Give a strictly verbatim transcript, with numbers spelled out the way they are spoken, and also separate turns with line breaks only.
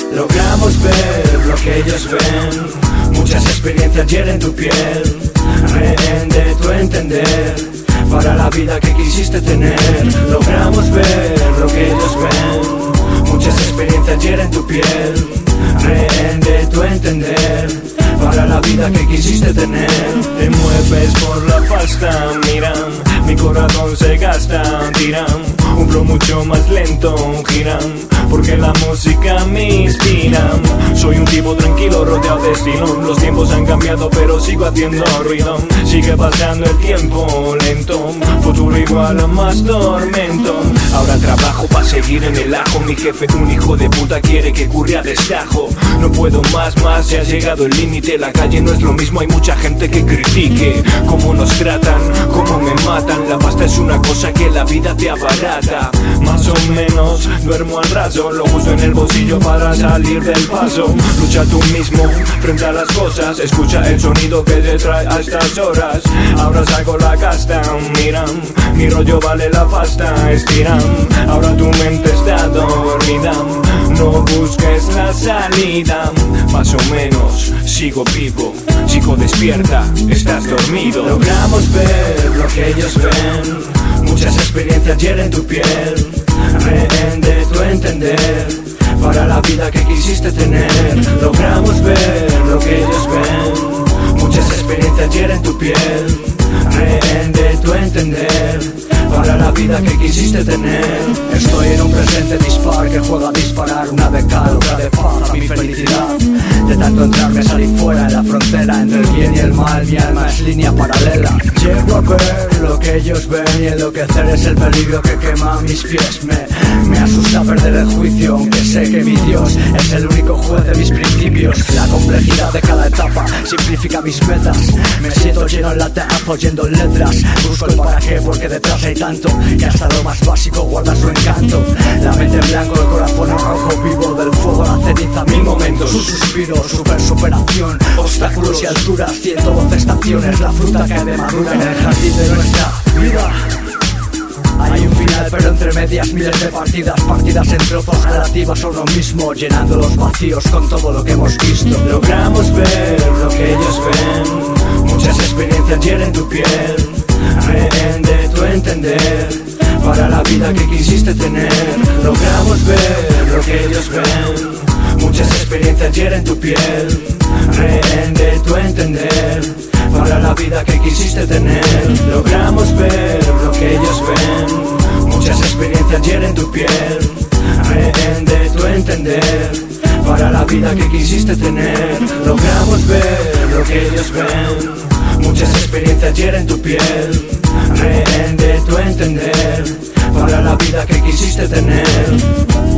Logramos ver lo que ellos ven, muchas experiencias hieren tu piel, rehén de tu entender, para la vida que quisiste tener. Logramos ver lo que ellos ven, muchas experiencias hieren tu piel, rehén de tu entender, para la vida que quisiste tener. Te mueves por la pasta, miran, mi corazón se gasta, tiran, un flow mucho más lento, giran, porque la música me inspira. Soy un tipo tranquilo, rodeado de estilo, los tiempos han cambiado pero sigo haciendo ruido. Sigue pasando el tiempo lento, futuro igual a más tormento. Ahora trabajo para seguir en el ajo, mi jefe un hijo de puta quiere que curre a destajo. No puedo más, más, ya ha llegado el límite. La calle no es lo mismo, hay mucha gente que critique cómo nos tratan, cómo me matan. La pasta es una cosa que la vida te abarata. Más o menos duermo al raso, lo uso en el bolsillo para salir del paso. Lucha tú mismo frente a las cosas, escucha el sonido que te trae a estas horas. Ahora saco la casta, miran, mi rollo vale la pasta, estiran. Ahora tu mente está dormida, no busques la salida. Más o menos sigo vivo, chico despierta, estás dormido. Logramos ver lo que ellos ven, muchas experiencias hieren tu piel, rehén de tu entender, para la vida que quisiste tener. Logramos ver lo que ellos ven, muchas experiencias hieren tu piel, rehén de tu entender, para la vida que quisiste tener.
Estoy en un presente dispar que juega a disparar, una de cal, otra de paz a mi felicidad. De tanto entrar me salí fuera de la frontera entre el bien y el mal, mi alma es línea paralela. Llego a ver lo que ellos ven y enloquecer es el peligro que quema mis pies. Me, me asusta perder el juicio, aunque sé que mi Dios es el único juez de mis principios. La complejidad de cada etapa simplifica mis metas. Me siento lleno en la terra oyendo letras, busco el para qué porque detrás hay tanto que hasta lo más básico guarda su encanto. La mente en blanco, el corazón en rojo, vivo del fuego a la ceniza, mil momentos, un suspiro, super superación, obstáculos y alturas, ciento doce estaciones, la fruta cae de madura en el jardín de nuestra vida. Hay un final pero entre medias miles de partidas, partidas en trozos relativas a uno mismo, llenando los vacíos con todo lo que hemos visto.
Logramos ver lo que ellos ven, muchas experiencias hieren tu piel, rehén de tu entender, para la vida que quisiste tener. Logramos ver lo que ellos ven, muchas experiencias hieren tu piel, rehén de tu entender, para la vida que quisiste tener. Logramos ver lo que ellos ven, muchas experiencias hieren tu piel, rehén de tu entender, para la vida que quisiste tener. Logramos ver lo que ellos ven, muchas experiencias hieren tu piel, rehén de tu entender, para la vida que quisiste tener.